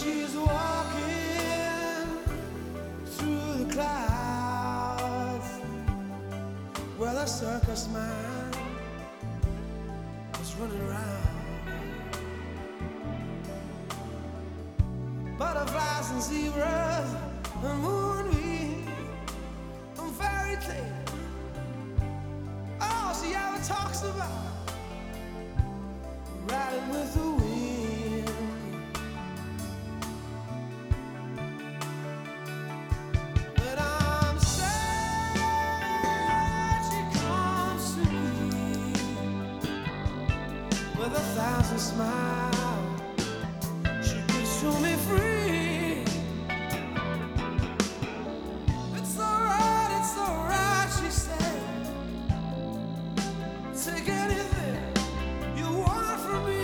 she's walking through the clouds where the circus man is running around. Butterflies and zebras and moonbeams and fairy tales. All she ever talks about, riding with the wind. But I'm sad she comes to me with 1,000 smiles. She could show me free. It's alright, she said. Take anything you want from me.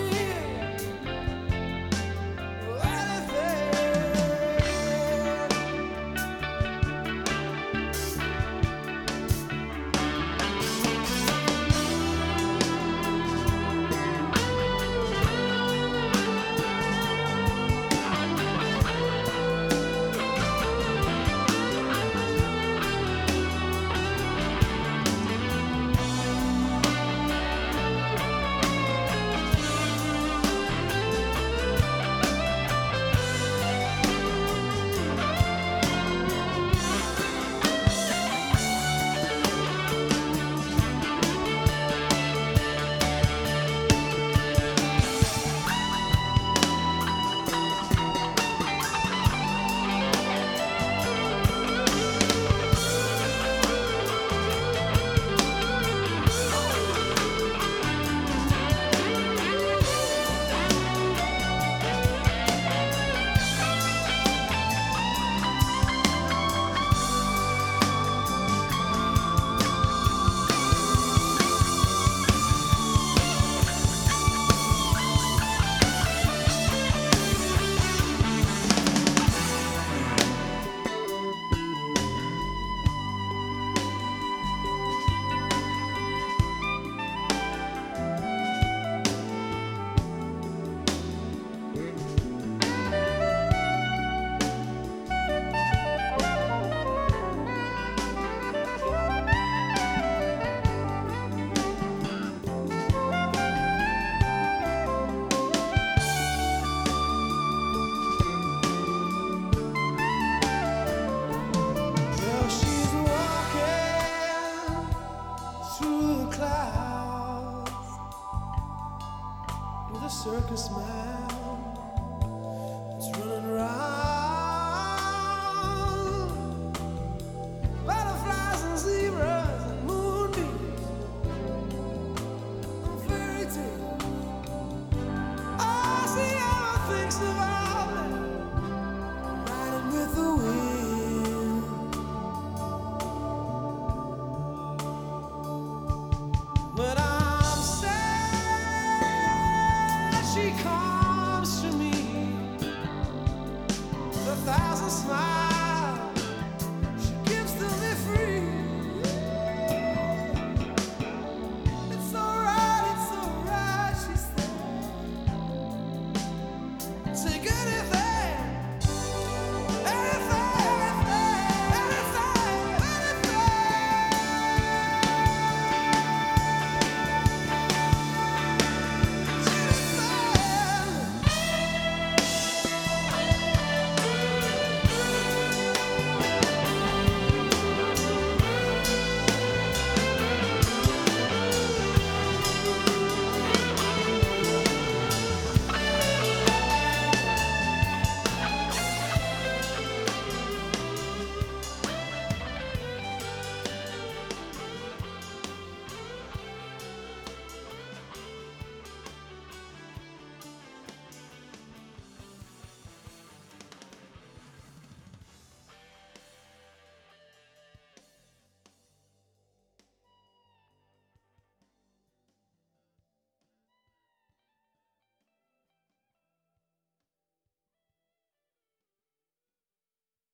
With a circus man that's running around. Butterflies and zebras and moonbeams and fairy tales. All she ever thinks about me, riding with the wind. But I'm sad she comes to me with 1,000 smiles.